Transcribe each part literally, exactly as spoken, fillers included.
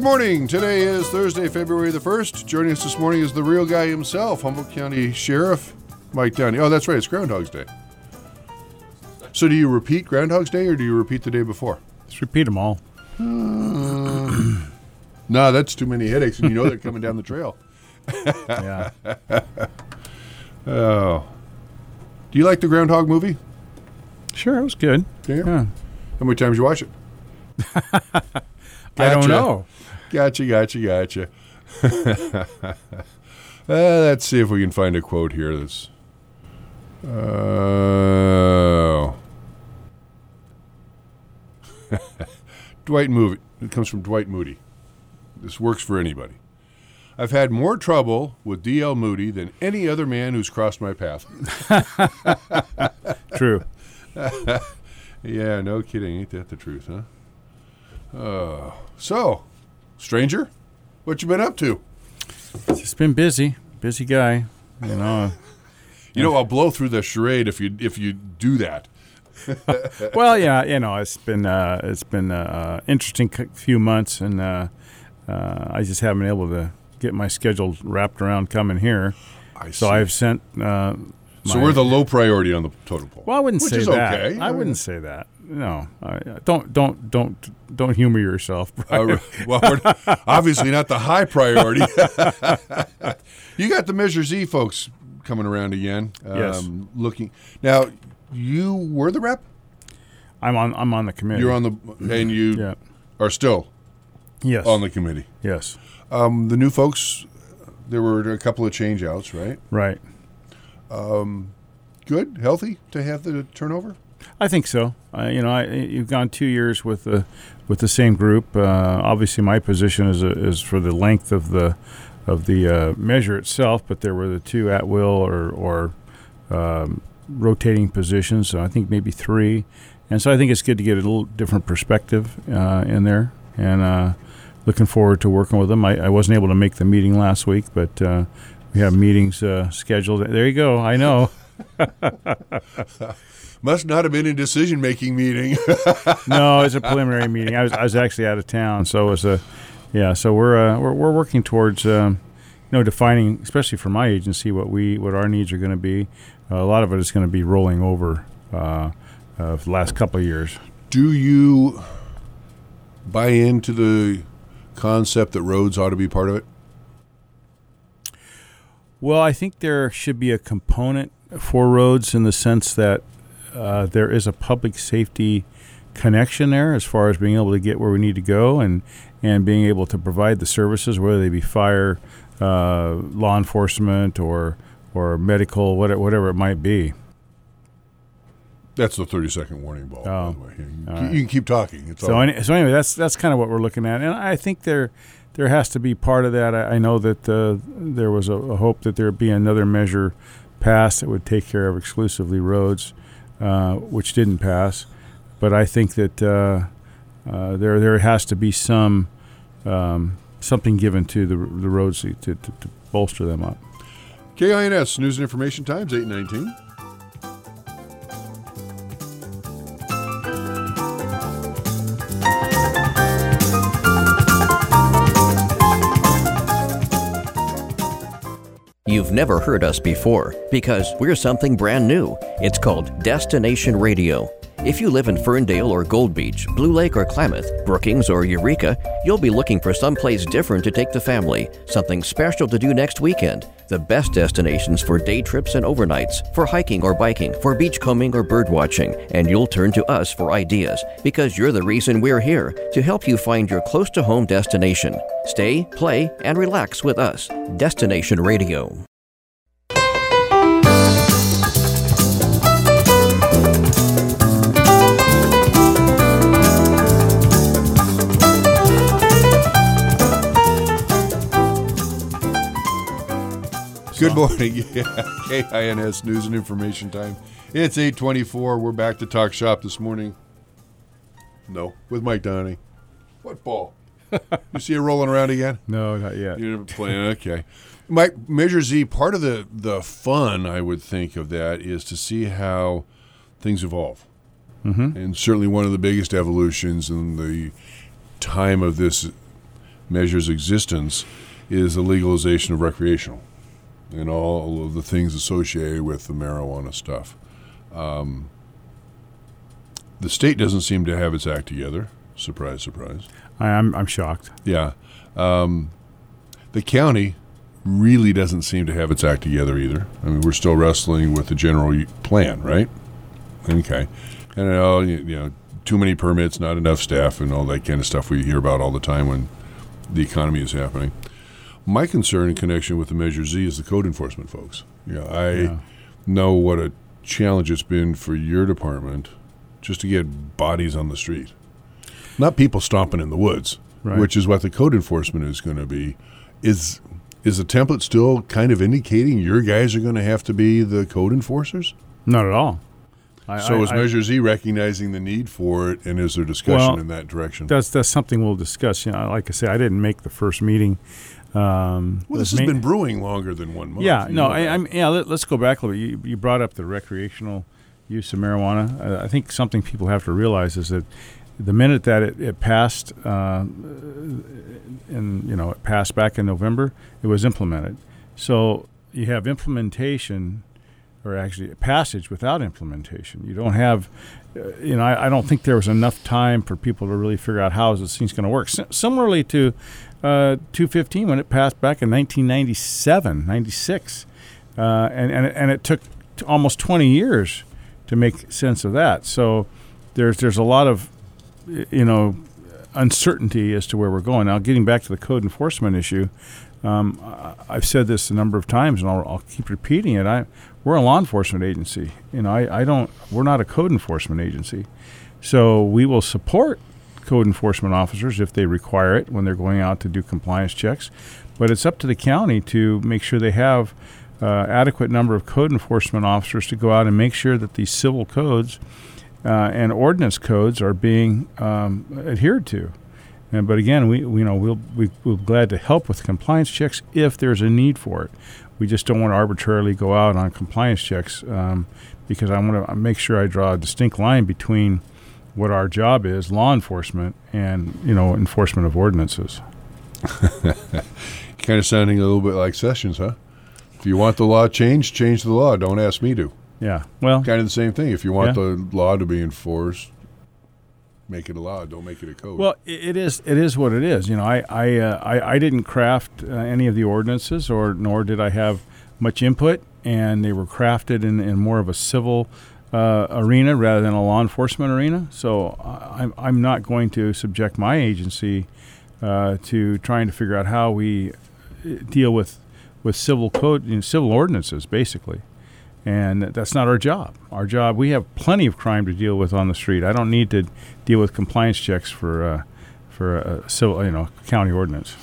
Good morning. Today is Thursday, February the first. Joining us this morning is the real guy himself, Humboldt County Sheriff Mike Downey. Oh, that's right. It's Groundhog's Day. So do you repeat Groundhog's Day or do you repeat the day before? Just repeat them all. Uh, no, that's too many headaches, and you know they're coming down the trail. Yeah. Oh. Do you like the Groundhog movie? Sure, it was good. Yeah. Yeah. How many times you watch it? I don't know. Gotcha, gotcha, gotcha. uh, let's see if we can find a quote here that's... Oh. Dwight Moody. It comes from Dwight Moody. This works for anybody. I've had more trouble with D L Moody than any other man who's crossed my path. True. Yeah, no kidding. Ain't that the truth, huh? Uh, so, stranger, what you been up to? Just been busy. Busy guy. You know. You know, I'll blow through the charade if you if you do that. Well, yeah, you know, it's been uh, it's been uh, interesting few months, and uh, uh, I just haven't been able to get my schedule wrapped around coming here. I see. So I've sent. Uh, so my, we're the low priority on the total poll. Well, I wouldn't which say is that. Okay. I wouldn't say that. No, I, don't don't don't don't humor yourself. Uh, well, we're obviously not the high priority. You got the Measure Z folks coming around again. Um, Yes. Looking now, you were the rep. I'm on. I'm on the committee. You're on the, and you Yeah. are still Yes. on the committee. Yes. Um, the new folks, there were a couple of change outs, right? Right. Good, healthy to have the turnover. I think so. Uh, you know, I, you've gone two years with the with the same group. Uh, obviously, my position is a, is for the length of the of the uh, measure itself, but there were the two at will or or um, rotating positions. So I think maybe three, and so I think it's good to get a little different perspective uh, in there. And uh, looking forward to working with them. I, I wasn't able to make the meeting last week, but uh, we have meetings uh, scheduled. There you go. I know. Must not have been a decision-making meeting. No, it's a preliminary meeting. I was I was actually out of town, so it was a yeah. So we're uh, we're we're working towards um, you know defining, especially for my agency, what we what our needs are going to be. Uh, a lot of it is going to be rolling over uh, uh, for the last couple of years. Do you buy into the concept that roads ought to be part of it? Well, I think there should be a component for roads in the sense that uh, there is a public safety connection there as far as being able to get where we need to go and, and being able to provide the services, whether they be fire, uh, law enforcement, or or medical, whatever, whatever it might be. That's the thirty-second warning ball, Oh, by the way. You, all you right. can keep talking. It's So, all any, so anyway, that's that's kind of what we're looking at, and I think there there has to be part of that. I, I know that uh, there was a, a hope that there would be another measure passed that would take care of exclusively roads, uh, which didn't pass. But I think that uh, uh, there there has to be some um, something given to the the roads to, to, to bolster them up. K I N S News and Information Times, eight nineteen. You've never heard us before because we're something brand new. It's called Destination Radio. If you live in Ferndale or Gold Beach, Blue Lake or Klamath, Brookings or Eureka, you'll be looking for someplace different to take the family, something special to do next weekend. The best destinations for day trips and overnights, for hiking or biking, for beachcombing or birdwatching, and you'll turn to us for ideas because you're the reason we're here, to help you find your close-to-home destination. Stay, play, and relax with us. Destination Radio. Good morning. Yeah, K I N S News and Information Time. It's eight twenty-four. We're back to talk shop this morning. No, with Mike Downey. What ball? You see it rolling around again? No, not yet. You're playing, okay. Mike, Measure Z, part of the, the fun, I would think, of that is to see how things evolve. Mm-hmm. And certainly one of the biggest evolutions in the time of this measure's existence is the legalization of recreational and all of the things associated with the marijuana stuff. Um, the state doesn't seem to have its act together. Surprise, surprise. I, I'm I'm shocked. Yeah. Um, the county really doesn't seem to have its act together either. I mean, we're still wrestling with the general plan, right? Okay. And, uh, you, you know, too many permits, not enough staff, and all that kind of stuff we hear about all the time when the economy is happening. My concern in connection with the Measure Z is the code enforcement folks. You know, I Yeah. know what a challenge it's been for your department just to get bodies on the street. Not people stomping in the woods, Right. which is what the code enforcement is going to be. Is is the template still kind of indicating your guys are going to have to be the code enforcers? Not at all. I, So I, is I- Measure Z recognizing the need for it, and is there discussion Well, in that direction? That's that's something we'll discuss. You know, like I say, I didn't make the first meeting. Um, well, it this was has ma- been brewing longer than one month. Yeah, You no, know I, that. I'm. Yeah, let, let's go back a little bit. You, you brought up the recreational use of marijuana. Uh, I think something people have to realize is that the minute that it, it passed, uh, and you know, it passed back in November, it was implemented. So you have implementation, or actually passage without implementation. You don't have, uh, you know, I, I don't think there was enough time for people to really figure out how this thing's going to work. S- similarly to uh, two fifteen when it passed back in nineteen ninety-seven, ninety-six, uh, and, and, it- and it took t- almost twenty years to make sense of that. So there's there's a lot of, y- you know, uncertainty as to where we're going. Now, getting back to the code enforcement issue, um, I- I've said this a number of times, and I'll, I'll keep repeating it. I we're a law enforcement agency. You know, I, I don't. We're not a code enforcement agency, so we will support code enforcement officers if they require it when they're going out to do compliance checks. But it's up to the county to make sure they have uh, adequate number of code enforcement officers to go out and make sure that these civil codes uh, and ordinance codes are being um, adhered to. And, but again, we, we you know we'll we, we're glad to help with compliance checks if there's a need for it. We just don't want to arbitrarily go out on compliance checks um, because I want to make sure I draw a distinct line between what our job is, law enforcement, and you know enforcement of ordinances. Kind of sounding a little bit like Sessions, huh? If you want the law changed, change the law. Don't ask me to. Yeah. Well, Kind of the same thing. If you want Yeah. the law to be enforced, make it a law. Don't make it a code. Well, i- it is. It is what it is. You know, I I uh, I, I didn't craft uh, any of the ordinances, or nor did I have much input, and they were crafted in, in more of a civil uh, arena rather than a law enforcement arena. So I- I'm I'm not going to subject my agency uh, to trying to figure out how we uh, deal with with civil code, you know, civil ordinances, basically. And that's not our job. Our job, we have plenty of crime to deal with on the street. I don't need to deal with compliance checks for uh, for a civil, you know, county ordinance.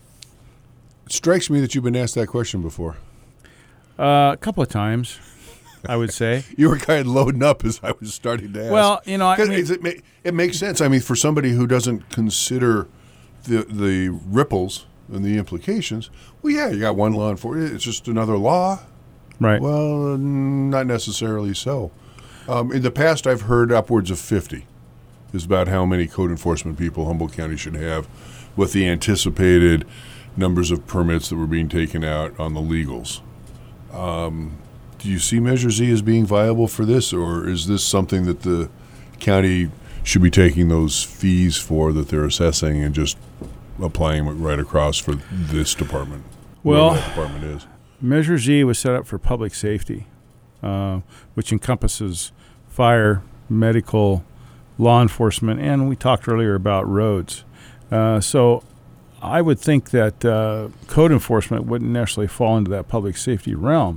it strikes me that you've been asked that question before. Uh, a couple of times, I would say. You were kind of loading up as I was starting to ask. Well, you know, I 'Cause mean, it's- it, ma- it makes sense. I mean, for somebody who doesn't consider the the ripples and the implications, well, yeah, you got one law enforcement. It's just another law. right. Well, not necessarily so. Um, in the past, I've heard upwards of fifty is about how many code enforcement people Humboldt County should have with the anticipated numbers of permits that were being taken out on the legals. Um, do you see Measure Z as being viable for this, or is this something that the county should be taking those fees for that they're assessing and just applying it right across for this department? Well- whatever that department is. Measure Z was set up for public safety, uh, which encompasses fire, medical, law enforcement, and we talked earlier about roads. Uh, so I would think that uh, code enforcement wouldn't necessarily fall into that public safety realm.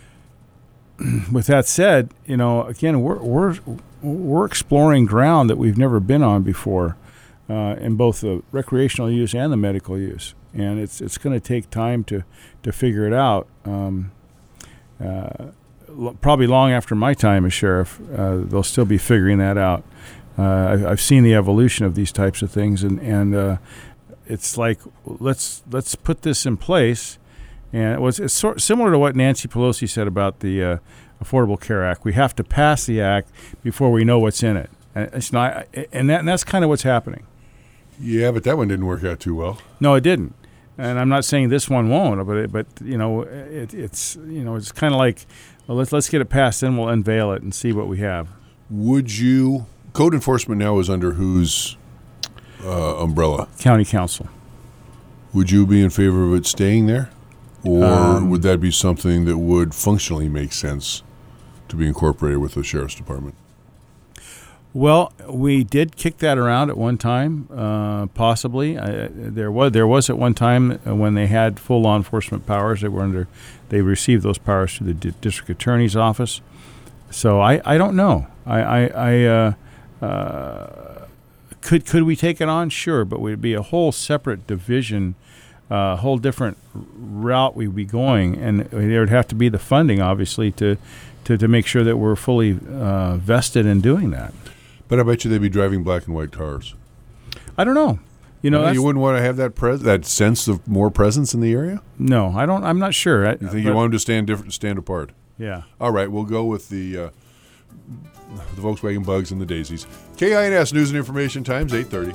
With that said, you know, again, we're we're we're exploring ground that we've never been on before, uh, in both the recreational use and the medical use, and it's it's going to take time to to figure it out. Um, uh, l- probably long after my time as sheriff, uh, they'll still be figuring that out. Uh, I've, I've seen the evolution of these types of things, and and uh, it's like let's let's put this in place. And it was it's sort similar to what Nancy Pelosi said about the uh, Affordable Care Act. We have to pass the act before we know what's in it, and it's not, and, that, and that's kind of what's happening. Yeah, but that one didn't work out too well. No, it didn't. And I'm not saying this one won't, but it, but you know, it, it's you know, it's kind of like, well, let's let's get it passed, then we'll unveil it and see what we have. Would you? Code enforcement now is under whose uh, umbrella? County Council. Would you be in favor of it staying there, or Um, would that be something that would functionally make sense to be incorporated with the sheriff's department? Well, we did kick that around at one time, uh, possibly. I, there was there was at one time uh, when they had full law enforcement powers. They were under, they received those powers through the di- district attorney's office. So I, I don't know. I I, I uh, uh, could could we take it on? Sure, but we'd be a whole separate division, a uh, whole different route we'd be going, and there would have to be the funding, obviously, to to, to make sure that we're fully uh, vested in doing that. But I bet you they'd be driving black and white cars. I don't know. You know, Uh, that's, you wouldn't want to have that pres- that sense of more presence in the area? no, I don't. I'm not sure. I, You think you but- want them to stand different, stand apart? Yeah. All right, we'll go with the uh, the Volkswagen Bugs and the Daisies. K I N S News and Information Times, eight thirty.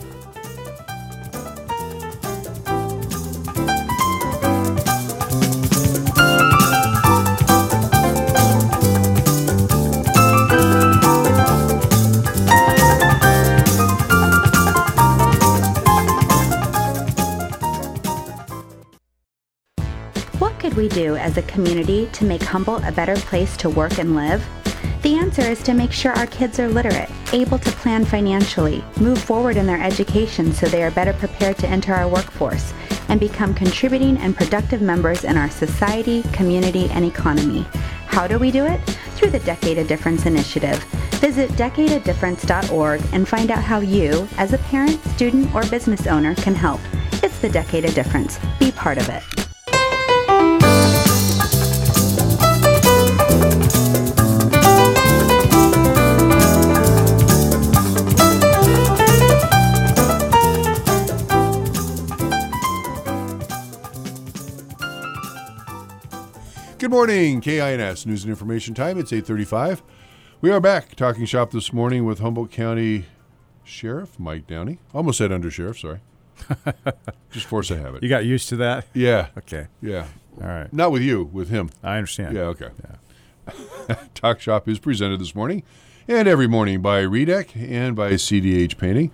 What could we do as a community to make Humboldt a better place to work and live? The answer is to make sure our kids are literate, able to plan financially, move forward in their education so they are better prepared to enter our workforce, and become contributing and productive members in our society, community, and economy. How do we do it? Through the Decade of Difference initiative. Visit decade of difference dot org and find out how you, as a parent, student, or business owner, can help. It's the Decade of Difference. Be part of it. Good morning, K I N S News and Information Time. It's eight thirty-five. We are back talking shop this morning with Humboldt County Sheriff Mike Downey. Almost said Under Sheriff, sorry. Just force a habit. You got used to that? Yeah. Okay. Yeah. All right. Not with you, with him. I understand. Yeah, okay. Yeah. Talk Shop is presented this morning and every morning by Redec and by C D H Painting.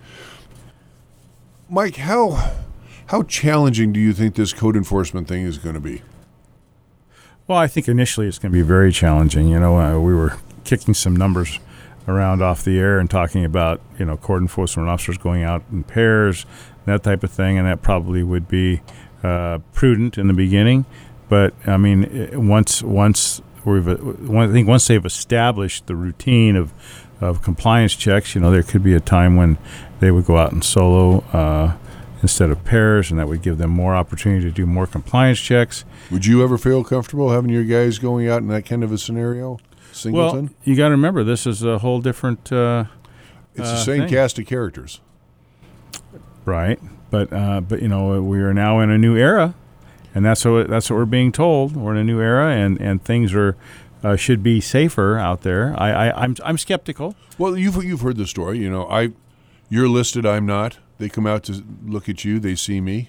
Mike, how how challenging do you think this code enforcement thing is going to be? Well, I think initially it's going to be very challenging. You know, uh, we were kicking some numbers around off the air and talking about, you know, code enforcement officers going out in pairs, that type of thing, and that probably would be uh, prudent in the beginning. But, I mean, it, once once we've, I think once they've established the routine of, of compliance checks, you know, there could be a time when they would go out in solo uh, instead of pairs, and that would give them more opportunity to do more compliance checks. Would you ever feel comfortable having your guys going out in that kind of a scenario? Singleton? Well, you got to remember, this is a whole different uh, it's uh, the same thing. cast of characters. Right, but uh, but you know, we are now in a new era, and that's what that's what we're being told. We're in a new era, and, and things are uh, should be safer out there. I, I I'm I'm skeptical. Well, you've you've heard the story. You know, I you're listed, I'm not. They come out to look at you, they see me,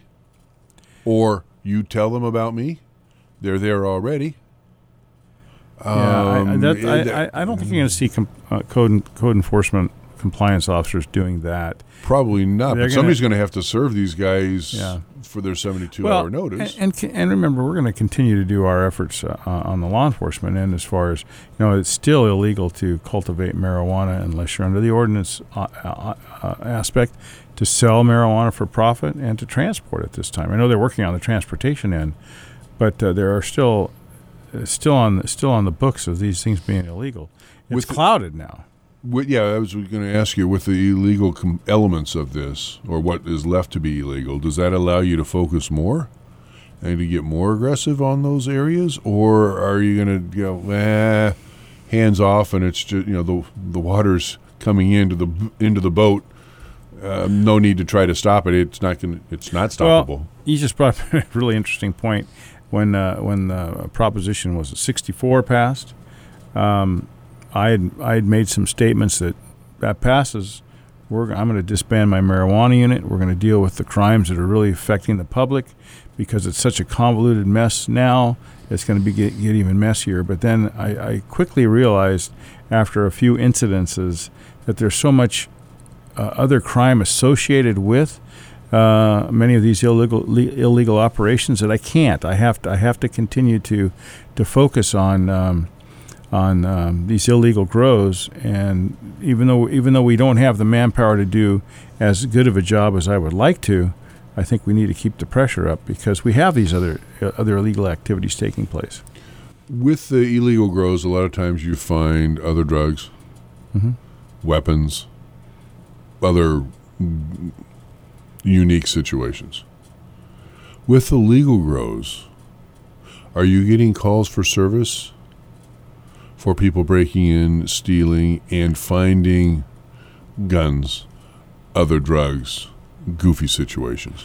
or you tell them about me. They're there already. Yeah, I, I, Um, that, it- I, I I don't think you're going to see com- uh, code code enforcement compliance officers doing that. Probably not, They're but gonna- somebody's going to have to serve these guys Yeah. for their seventy-two Well, hour notice. And, and and remember, we're going to continue to do our efforts uh, on the law enforcement end. As far as you know, it's still illegal to cultivate marijuana unless you're under the ordinance uh, uh, uh, aspect, to sell marijuana for profit and to transport at this time. I know they're working on the transportation end, but uh, there are still uh, still on still on the books of these things being illegal. It's With the- clouded now. With, yeah, I was going to ask you, with the illegal com- elements of this, or what is left to be illegal, does that allow you to focus more and to get more aggressive on those areas, or are you going to go, eh, hands off, and it's just, you know, the the water's coming into the into the boat. Uh, no need to try to stop it. It's not going. It's not stoppable. Well, you just brought up a really interesting point. When uh, when the proposition was sixty-four passed, um, I had I had made some statements that that passes, we're I'm going to disband my marijuana unit. We're going to deal with the crimes that are really affecting the public, because it's such a convoluted mess now. It's going to be get, get even messier. But then I, I quickly realized, after a few incidences, that there's so much uh, other crime associated with uh, many of these illegal le- illegal operations that I can't. I have to I have to continue to to focus on um, on um, these illegal grows. And even though even though we don't have the manpower to do as good of a job as I would like to, I think we need to keep the pressure up, because we have these other uh, other illegal activities taking place. With the illegal grows, a lot of times you find other drugs, Mm-hmm. weapons, other mm, unique situations. With the legal grows, are you getting calls for service for people breaking in, stealing, and finding guns, other drugs, goofy situations?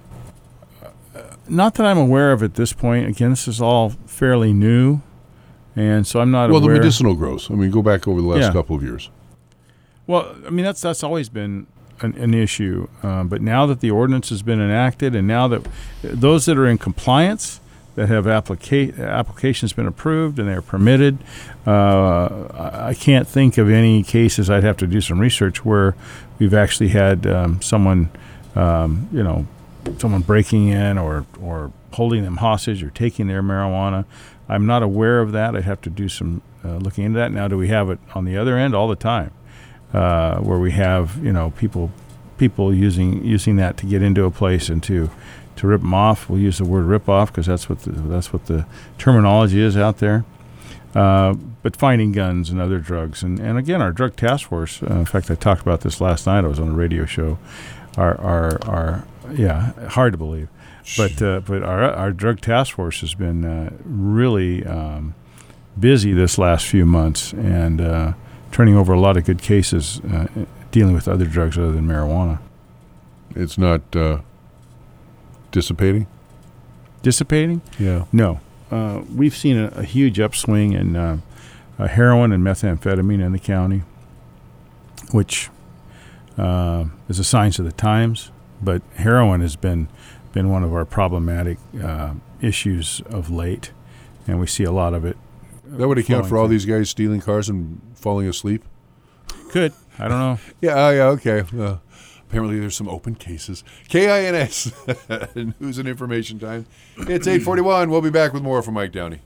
Not that I'm aware of at this point. Again, this is all fairly new, and so I'm not well, aware. the medicinal grows. I mean, go back over the last Yeah. couple of years. Well, I mean, that's that's always been an, an issue. Um, but now that the ordinance has been enacted, and now that those that are in compliance, that have applica- applications been approved and they're permitted, uh, I can't think of any cases. I'd have to do some research where we've actually had um, someone, um, you know, someone breaking in or or holding them hostage or taking their marijuana. I'm not aware of that. I'd have to do some uh, looking into that. Now, do we have it on the other end all the time, uh, where we have, you know, people people using using that to get into a place and to to rip them off? We'll use the word rip off because that's what the, that's what the terminology is out there. Uh, but finding guns and other drugs, and, and again, our drug task force. Uh, in fact, I talked about this last night. I was on a radio show. Our our our yeah, hard to believe. But uh, but our our drug task force has been uh, really um, busy this last few months, and uh, turning over a lot of good cases uh, dealing with other drugs other than marijuana. It's not uh, dissipating? Dissipating? Yeah. No. Uh, we've seen a, a huge upswing in uh, uh, heroin and methamphetamine in the county, which uh, is a sign of the times. But heroin has been been one of our problematic uh, issues of late, and we see a lot of it. That would account for all through. these guys stealing cars and falling asleep? Could. I don't know. Yeah, uh, yeah, okay. Uh, apparently there's some open cases. K I N S, News and Information Time. It's eight forty-one. We'll be back with more from Mike Downey.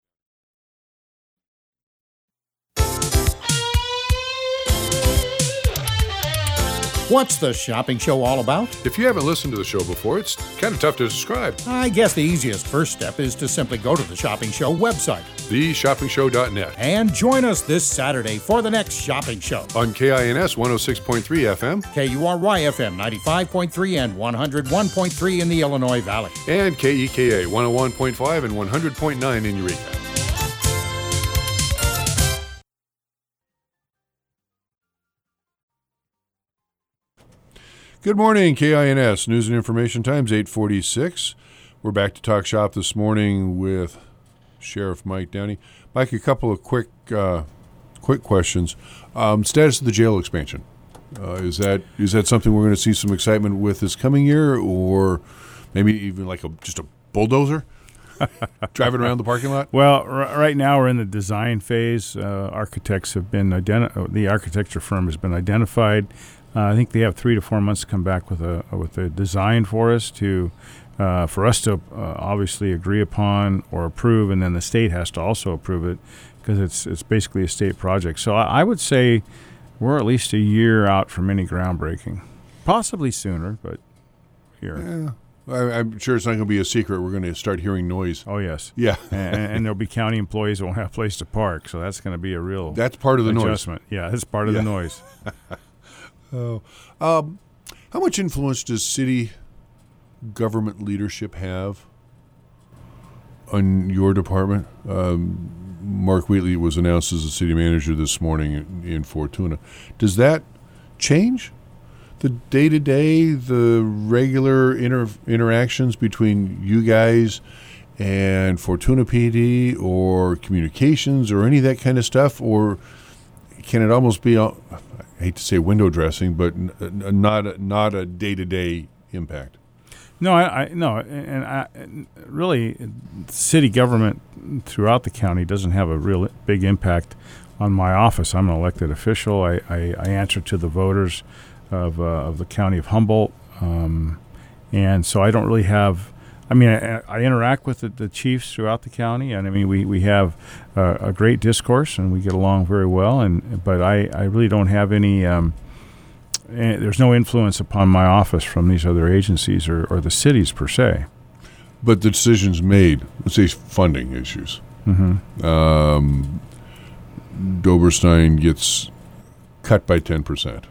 What's the shopping show all about? If you haven't listened to the show before, it's kind of tough to describe. I guess the easiest first step is to simply go to the Shopping Show website the shopping show dot net. and join us this Saturday for the next shopping show. On K I N S one oh six point three F M K U R Y F M ninety-five point three and one oh one point three in the Illinois Valley. and K E K A one oh one point five and one hundred point nine in Eureka. Good morning, K I N S News and Information Times, eight forty-six. We're back to Talk Shop this morning with Sheriff Mike Downey. Mike, a couple of quick uh, quick questions. Um, status of the jail expansion. Uh, is that is that something we're going to see some excitement with this coming year, or maybe even like a just a bulldozer driving around the parking lot? Well, r- right now we're in the design phase. Uh, architects have been identi- the architecture firm has been identified. Uh, I think they have three to four months to come back with a with a design for us to uh, for us to uh, obviously agree upon or approve, and then the state has to also approve it because it's it's basically a state project. So I, I would say we're at least a year out from any groundbreaking, possibly sooner, but here. Yeah, I, I'm sure it's not going to be a secret. We're going to start hearing noise. Oh yes, Yeah, and, and there'll be county employees that won't have a place to park, so that's going to be a real that's part of the noise. adjustment. Yeah, that's part of Yeah. the noise. Oh, um, how much influence does city government leadership have on your department? Um, Mark Wheatley was announced as the city manager this morning in, in Fortuna. Does that change the day-to-day, the regular inter- interactions between you guys and Fortuna P D or communications or any of that kind of stuff? Or can it almost be, I hate to say window dressing, but n- n- not a, not a day-to-day impact? No, I, I no, and I, really, city government throughout the county doesn't have a real big impact on my office. I'm an elected official. I, I, I answer to the voters of uh, of the county of Humboldt, um, and so I don't really have. I mean, I, I interact with the, the chiefs throughout the county, and I mean, we we have uh, a great discourse, and we get along very well. And but I, I really don't have any. Um, And there's no influence upon my office from these other agencies or, or the cities per se. But the decisions made, let's say funding issues. Mm-hmm. Um, Doberstein gets cut by ten percent.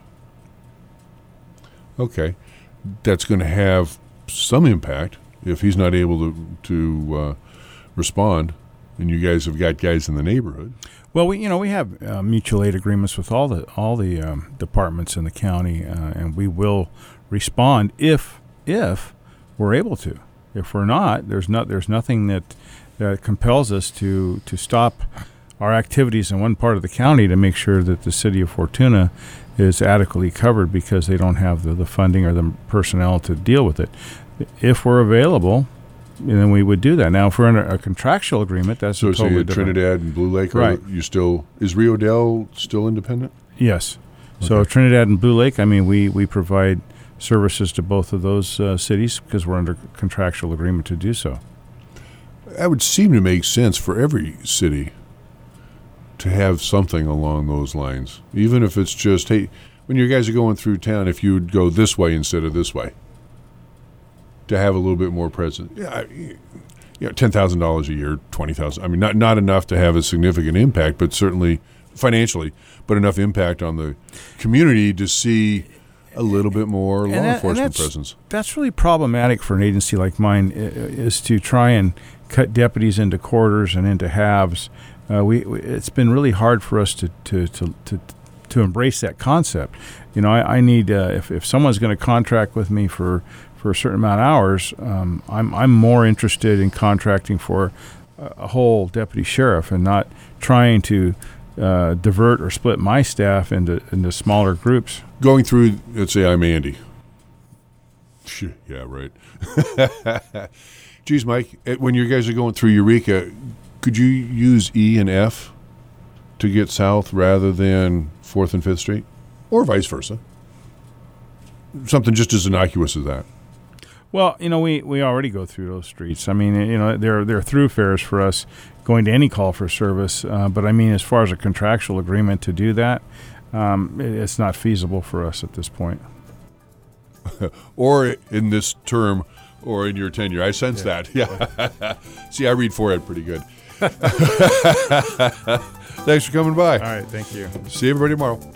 Okay. That's going to have some impact if he's not able to, to uh, respond, and you guys have got guys in the neighborhood. Well, we you know we have uh, mutual aid agreements with all the all the um, departments in the county, uh, and we will respond if if we're able to. If we're not, there's not there's nothing that that compels us to to stop our activities in one part of the county to make sure that the city of Fortuna is adequately covered because they don't have the, the funding or the personnel to deal with it. If we're available, then we would do that. Now, if we're in a, a contractual agreement, that's so. a totally So, different. Trinidad and Blue Lake, are Right. you still is Rio Dell still independent? Yes. So Okay. Trinidad and Blue Lake, I mean, we, we provide services to both of those uh, cities because we're under contractual agreement to do so. That would seem to make sense for every city to have something along those lines, even if it's just, hey, when you guys are going through town, if you would go this way instead of this way, to have a little bit more presence. Yeah, I, you know, ten thousand dollars a year, twenty thousand. I mean, not not enough to have a significant impact, but certainly financially, but enough impact on the community to see a little bit more law And that- and enforcement that's- presence. That's really problematic for an agency like mine, i- is to try and cut deputies into quarters and into halves. Uh, we, we it's been really hard for us to to to to, to embrace that concept. You know, I, I need uh, if if someone's going to contract with me for for a certain amount of hours, um, I'm I'm more interested in contracting for a, a whole deputy sheriff and not trying to uh, divert or split my staff into into smaller groups. Going through, let's say I'm Andy. Shit, yeah, right. Geez, Mike, eh, when you guys are going through Eureka, could you use E and F to get south rather than fourth and fifth Street? Or vice versa? Something just as innocuous as that. Well, you know, we, we already go through those streets. I mean, you know, they're they're thoroughfares for us going to any call for service. Uh, but I mean, as far as a contractual agreement to do that, um, it, it's not feasible for us at this point. Or in this term, or in your tenure. I sense that. Yeah. See, I read forehead pretty good. Thanks for coming by. All right, thank you. See everybody tomorrow.